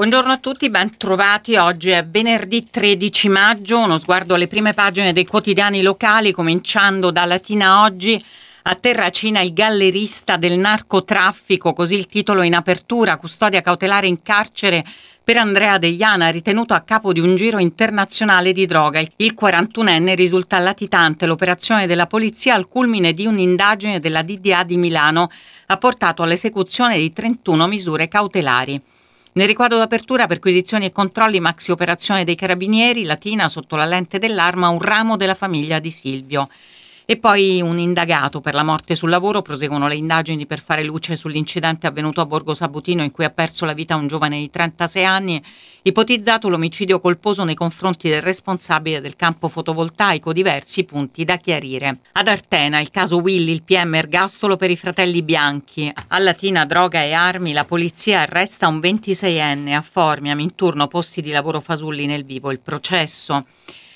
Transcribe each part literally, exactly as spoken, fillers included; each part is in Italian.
Buongiorno a tutti, ben trovati. Oggi è venerdì tredici maggio, uno sguardo alle prime pagine dei quotidiani locali, cominciando da Latina Oggi. A Terracina il gallerista del narcotraffico, così il titolo in apertura, custodia cautelare in carcere per Andrea Deiana, ritenuto a capo di un giro internazionale di droga. Il quarantunenne risulta latitante. L'operazione della polizia al culmine di un'indagine della D D A di Milano ha portato all'esecuzione di trentuno misure cautelari. Nel riquadro d'apertura, perquisizioni e controlli, maxi operazione dei carabinieri, Latina sotto la lente dell'arma, un ramo della famiglia di Silvio. E poi un indagato per la morte sul lavoro. Proseguono le indagini per fare luce sull'incidente avvenuto a Borgo Sabutino in cui ha perso la vita un giovane di trentasei anni, ipotizzato l'omicidio colposo nei confronti del responsabile del campo fotovoltaico, diversi punti da chiarire. Ad Artena il caso Willy, il P M ergastolo per i fratelli Bianchi. A Latina droga e armi, la polizia arresta un ventiseienne. A Formia, Minturno, posti di lavoro fasulli nel vivo, il processo.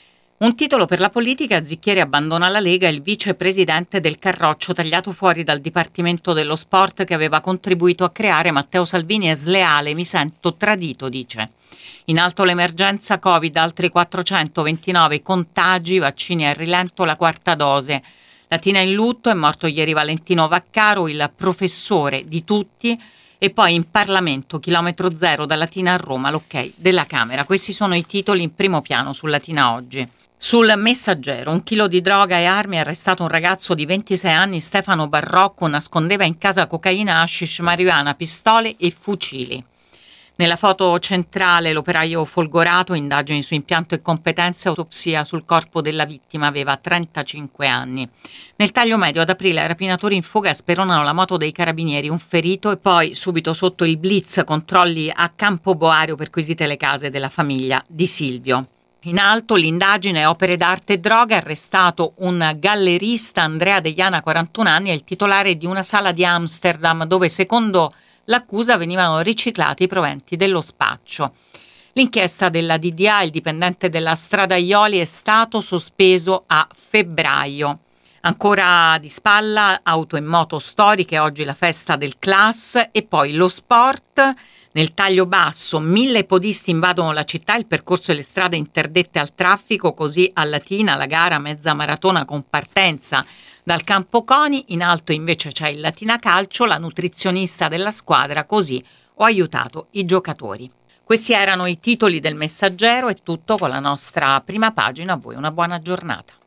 Un titolo per la politica, Zicchieri abbandona la Lega, il vicepresidente del Carroccio tagliato fuori dal Dipartimento dello Sport che aveva contribuito a creare Matteo Salvini è sleale, mi sento tradito, dice. In alto l'emergenza Covid, altri quattrocentoventinove contagi, vaccini a rilento, la quarta dose. Latina in lutto, è morto ieri Valentino Vaccaro, il professore di tutti. E poi in Parlamento, chilometro zero da Latina a Roma, l'ok della Camera. Questi sono i titoli in primo piano su Latina Oggi. Sul Messaggero, un chilo di droga e armi, arrestato un ragazzo di ventisei anni, Stefano Barrocco, nascondeva in casa cocaina, hashish, marijuana, pistole e fucili. Nella foto centrale l'operaio folgorato, indagini su impianto e competenze, autopsia sul corpo della vittima, aveva trentacinque anni. Nel taglio medio ad aprile rapinatori in fuga speronano la moto dei carabinieri, un ferito e poi subito sotto il blitz controlli a Campoboario, perquisite le case della famiglia di Silvio. In alto l'indagine opere d'arte e droga, arrestato un gallerista Andrea Deiana, quarantuno anni, è il titolare di una sala di Amsterdam dove secondo l'accusa venivano riciclati i proventi dello spaccio. L'inchiesta della D D A, il dipendente della Stradaioli, è stato sospeso a febbraio. Ancora di spalla, auto e moto storiche, oggi la festa del Class e poi lo sport. Nel taglio basso, mille podisti invadono la città, il percorso e le strade interdette al traffico, così a Latina la gara mezza maratona con partenza dal Campo Coni. In alto invece c'è il Latina Calcio, la nutrizionista della squadra, così ho aiutato i giocatori. Questi erano i titoli del Messaggero, è tutto con la nostra prima pagina, a voi una buona giornata.